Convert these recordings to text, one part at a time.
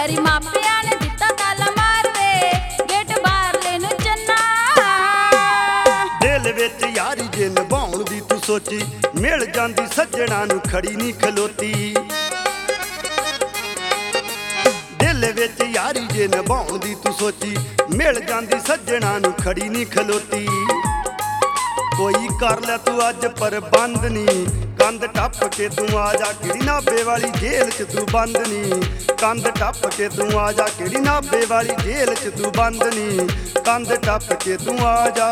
Very ਮਾਪਿਆਂ ਨੇ ਦਿੱਤਾ ਤਾਲਾ ਮਾਰ ਵੇ ਗੇਟ ਬਾਹਰਲੇ ਨੂੰ ਚੰਨਾ। ਦਿਲ ਵਿੱਚ ਯਾਰੀ ਜੇ ਨਿਭਾਉਣ ਦੀ ਤੂੰ ਸੋਚੀ ਮਿਲ ਜਾਂਦੀ ਸੱਜਣਾ ਨੂੰ ਖੜੀ ਨਹੀਂ ਖਲੋਤੀ। ਦਿਲ ਵਿੱਚ ਯਾਰੀ ਜੇ ਨਿਭਾਉਣ ਦੀ ਤੂੰ ਸੋਚੀ ਮਿਲ ਜਾਂਦੀ ਸੱਜਣਾ ਨੂੰ ਖੜੀ ਨਹੀਂ ਖਲੋਤੀ। ਕੋਈ ਕਰ ਲੈ ਤੂੰ ਅੱਜ ਪ੍ਰਬੰਧ ਨੀ ਕੰਧ ਟੱਪ ਕੇ ਤੂੰ ਆ ਜਾ ਕਿਹੜੀ ਨਾਭੇ ਵਾਲੀ ਜੇਲ੍ਹ 'ਚ ਤੂੰ ਬੰਦ ਨੀ। ਕੰਧ ਟੱਪ ਕੇ ਤੂੰ ਆ ਜਾ ਕਿਹੜੀ ਨਾਭੇ ਵਾਲੀ ਜੇਲ੍ਹ 'ਚ ਤੂੰ ਬੰਦ ਨੀ। ਕੰਧ ਟੱਪ ਕੇ ਤੂੰ ਆ ਜਾ।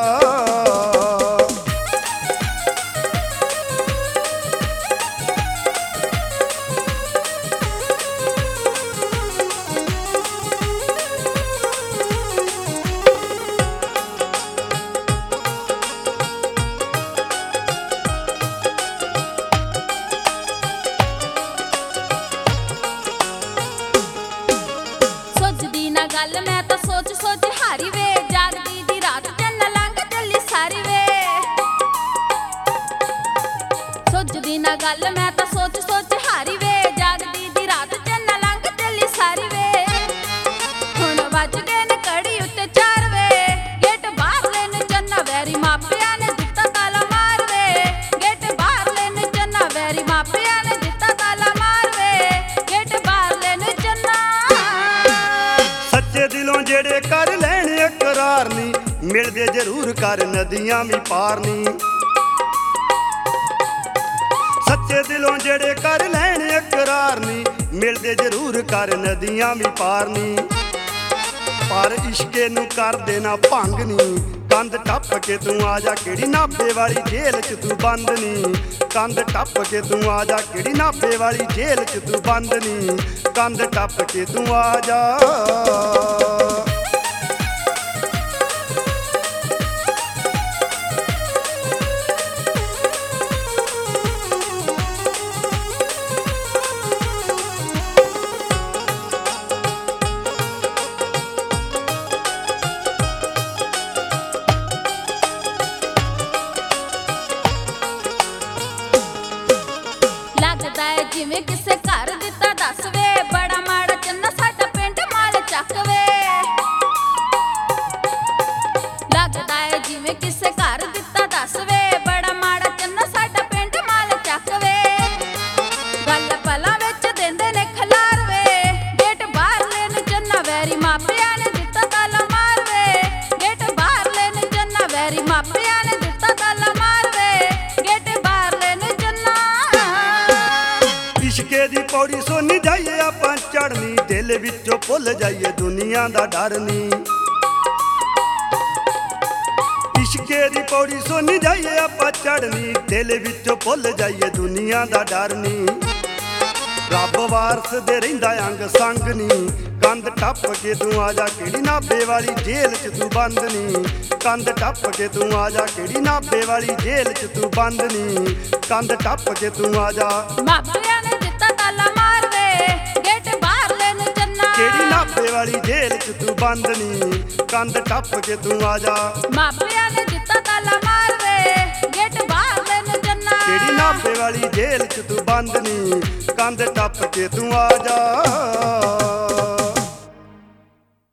ਗੱਲ ਮੈਂ ਤਾਂ ਸੋਚ ਸੋਚ ਹਾਰੀ ਵੇ ਜਾਗਦੀ ਦੀ ਰਾਤ ਚੰਨ ਲੰਘ ਚੱਲੀ ਸਾਰੀ ਵੇ। ਸੋਚਦੀ ਨਾ ਗੱਲ ਮੈਂ ਤਾਂ ਸੋਚ ਸੋਚ ਹਾਰੀ ਵੇ ਜਾਗਦੀ ਦੀ ਰਾਤ ਚੰਨ ਲੰਘ ਚੱਲੀ ਸਾਰੀ ਵੇ। ਹੁਣ ਵੱਜ ਗਏ ਨੇ ਘੜੀ ਉੱਤੇ 4 ਵੇ ਗੇਟ ਬਾਹਰਲੇ ਨੂੰ ਚੰਨਾ ਵੈਰੀ ਮਾਪਿਆਂ ਨੇ ਦਿੱਤਾ ਤਾਲਾ ਮਾਰ ਵੇ ਗੇਟ ਬਾਹਰਲੇ ਨੂੰ ਚੰਨਾ ਵੈਰੀ ਮਾਪਿਆਂ ਨੇ ਦਿੱਤਾ ਤਾਲਾ ਮਾਰ ਵੇ ਗੇਟ ਬਾਹਰਲੇ ਨੂੰ ਚੰਨਾ। ਸੱਚੇ ਦਿਲੋਂ ਜਿਹੜੇ ਕਰ ਲੈਣ ਇਕਰਾਰ ਨੀ ਮਿਲਦੇ ਜ਼ਰੂਰ ਕਰ ਨਦੀਆਂ ਵੀ ਪਾਰ ਨੀ। ਸੱਚੇ ਦਿਲੋਂ ਜਿਹੜੇ ਕਰ ਲੈਣ ਇਕਰਾਰ ਨੀ ਮਿਲਦੇ ਜ਼ਰੂਰ ਕਰ ਨਦੀਆਂ ਵੀ ਪਾਰ ਨੀ। ਪਰ ਇਸ਼ਕੇ ਨੂੰ ਕਰ ਦੇਣਾ ਭੰਗ ਨੀ ਕੰਧ ਟੱਪ ਕੇ ਤੂੰ ਆ ਜਾ ਕਿਹੜੀ ਨਾਭੇ ਵਾਲੀ ਜੇਲ੍ਹ 'ਚ ਤੂੰ ਬੰਦ ਨੀ। ਕੰਧ ਟੱਪ ਕੇ ਤੂੰ ਆ ਜਾ ਕਿਹੜੀ ਨਾਭੇ ਵਾਲੀ ਜੇਲ੍ਹ 'ਚ ਤੂੰ ਬੰਦ ਨੀ। ਕੰਧ ਟੱਪ ਕੇ ਤੂੰ ਆ ਜਾ। ਲੱਗਦਾ ਏ ਜਿਵੇਂ ਕਿਸੇ ਘਰ ਦਿੱਤਾ ਦੱਸ ਵੇ ਬੜਾ ਮਾੜਾ ਚੰਨਾ ਸਾਡਾ ਪਿੰਡ ਮਾਲ ਚੱਕ ਵੇ। ਲੱਗਦਾ ਏ ਜਿਵੇਂ ਕਿਸੇ ਘਰ ਦਿੱਤਾ ਦੱਸ ਵੇ ਬੜਾ ਮਾੜਾ ਚੰਨਾ ਸਾਡਾ ਪਿੰਡ ਮਾਲ ਚੱਕ ਵੇ। ਗੱਲ ਪਲਾਂ ਵਿੱਚ ਦਿੰਦੇ ਨੇ ਖਲਾਰ ਵੇ ਗੇਟ ਬਾਹਰਲੇ ਨੂੰ ਚੰਨਾ ਵੈਰੀ ਮਾਪਿਆਂ ਨੇ ਦਿੱਤਾ ਤਾਲਾ ਮਾਰ ਵੇ ਗੇਟ ਬਾਹਰਲੇ ਨੂੰ ਚੰਨਾ ਵੈਰੀ ਮਾਪਿਆਂ ਨੇ ਦਿੱਤਾ ਤਾਲਾ ਮਾਰ ਵੇ ਗੇਟ ਬਾਹਰਲੇ ਨੂੰ ਚੰਨਾ। ਇਸ਼ਕੇ ਦੀ ਪੌੜੀ ਸੋਨੀ ਜਾਈਏ ਆਪਾਂ ਚੜਨੀ ਦਿਲ ਵਿੱਚੋਂ ਭੁੱਲ ਜਾਈਏ ਦੁਨੀਆ ਦਾ ਡਰ ਨੀ। ਇਸ਼ਕੇ ਦੀ ਪੌੜੀ ਸੋਨੀ ਜਾਈਏ ਆਪਾਂ ਚੜਨੀ ਦਿਲ ਵਿੱਚੋਂ ਭੁੱਲ ਜਾਈਏ ਦੁਨੀਆ ਦਾ ਡਰ ਨੀ। ਰੱਬ ਵਾਰਸ ਦੇ ਰਹਿੰਦਾ ਅੰਗ ਸੰਗ ਨੀ ਕੰਧ ਟੱਪ ਕੇ ਤੂੰ ਆ ਜਾ ਕਿਹੜੀ ਨਾਭੇ ਵਾਲੀ ਜੇਲ੍ਹ 'ਚ ਤੂੰ ਬੰਦ ਨੀ। ਕੰਧ ਟੱਪ ਕੇ ਤੂੰ ਆ ਜਾ ਕਿਹੜੀ ਨਾਭੇ ਵਾਲੀ ਜੇਲ੍ਹ 'ਚ ਤੂੰ ਬੰਦ ਨੀ। ਕੰਧ ਟੱਪ ਕੇ ਤੂੰ ਆ ਜਾ। ਮਾਪਿਆਂ ਨੇ ਦਿੱਤਾ ਤਾਲਾ ਮਾਰ ਵੇ ਗੇਟ ਬਾਹਰਲੇ ਨੂੰ ਚੰਨਾ। ਕਿਹੜੀ ਨਾਭੇ ਵਾਲੀ ਜੇਲ੍ਹ 'ਚ ਤੂੰ ਬੰਦ ਨੀ। ਕੰਧ ਟੱਪ ਕੇ ਤੂੰ ਆ ਜਾ। ਮਾਪਿਆਂ ਨੇ ਦਿੱਤਾ ਤਾਲਾ ਮਾਰ ਵੇ ਗੇਟ ਬਾਹਰਲੇ ਨੂੰ ਚੰਨਾ। ਕਿਹੜੀ ਨਾਭੇ ਵਾਲੀ ਜੇਲ੍ਹ 'ਚ ਤੂੰ ਬੰਦ ਨੀ। ਕੰਧ ਟੱਪ ਕੇ ਤੂੰ ਆ ਜਾ।